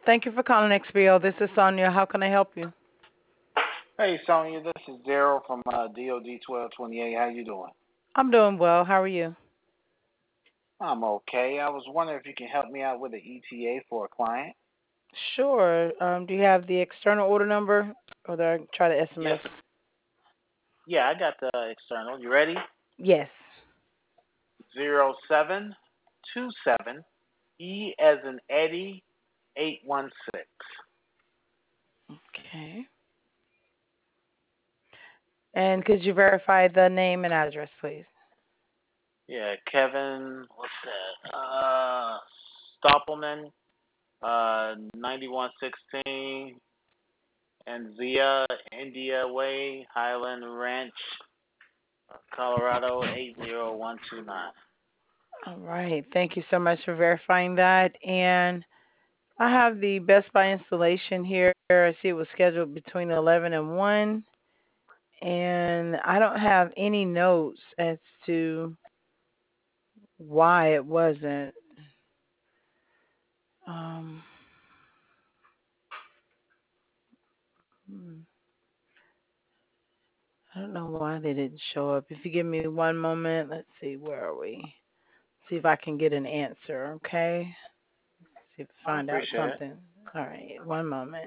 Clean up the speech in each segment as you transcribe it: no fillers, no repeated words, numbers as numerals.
Thank you for calling XBO. This is Sonia. How can I help you? Hey, Sonya, this is Daryl from DOD 1228. How you doing? I'm doing well. How are you? I'm okay. I was wondering if you can help me out with an ETA for a client. Sure. Do you have the external order number, or do I try to Yes. SMS? Yeah, I got the external. You ready? Yes. 0727 E as in Eddie 816. Okay. And could you verify the name and address, please? Yeah, Kevin, what's that? Stoppelman, 9116, and Zia, India Way, Highland Ranch, Colorado 80129. All right. Thank you so much for verifying that. And I have the Best Buy installation here. I see it was scheduled between 11 and 1. And I don't have any notes as to why it wasn't. Um, hmm. I don't know why they didn't show up. If you give me one moment, let's see, where are we? See if I can get an answer, okay? See if I I find out appreciate it. something. All right, one moment.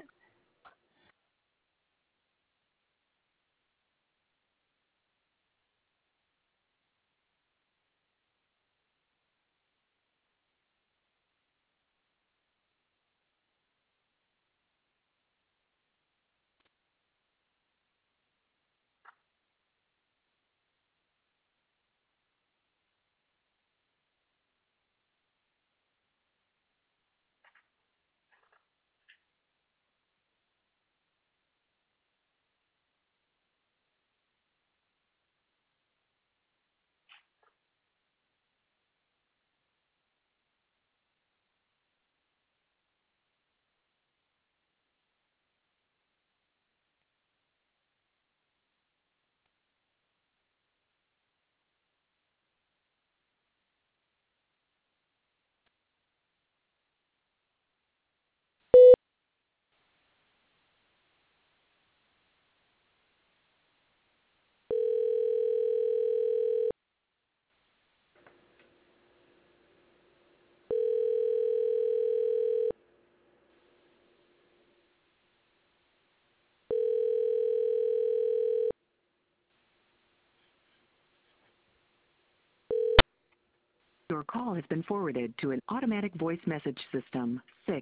Your call has been forwarded to an automatic voice message system.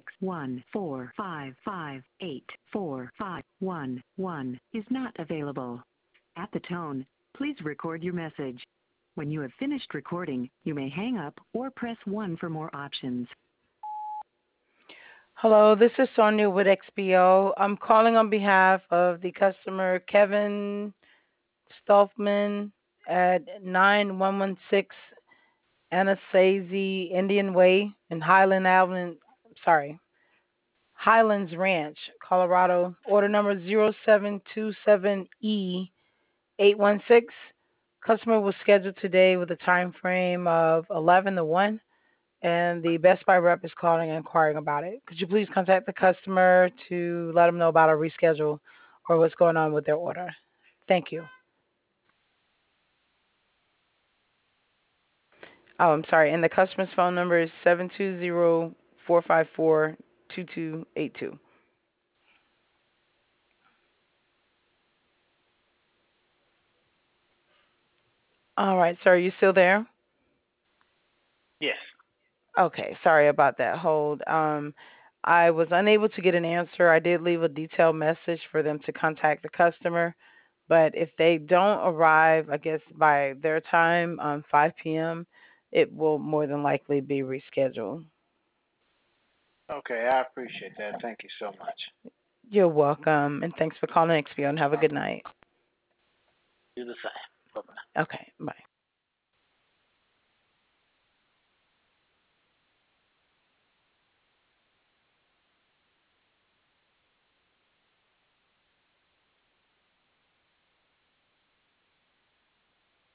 614-558-4511 is not available. At the tone, please record your message. When you have finished recording, you may hang up or press 1 for more options. Hello, this is Sonia with XBO. I'm calling on behalf of the customer Kevin Stolfman at 9116 Anasazi Indian Way in Highlands Ranch, Colorado. Order number 0727E816. Customer was scheduled today with a time frame of 11 to 1, and the Best Buy rep is calling and inquiring about it. Could you please contact the customer to let them know about a reschedule or what's going on with their order? Thank you. Oh, I'm sorry. And the customer's phone number is 720-454-2282. All right, sir. Are you still there? Yes. Okay, sorry about that hold. I was unable to get an answer. I did leave a detailed message for them to contact the customer, but if they don't arrive, I guess by their time, 5 p.m., it will more than likely be rescheduled. Okay, I appreciate that. Thank you so much. You're welcome, and thanks for calling XPO, and have a good night. Do the same. Bye-bye. Okay, bye.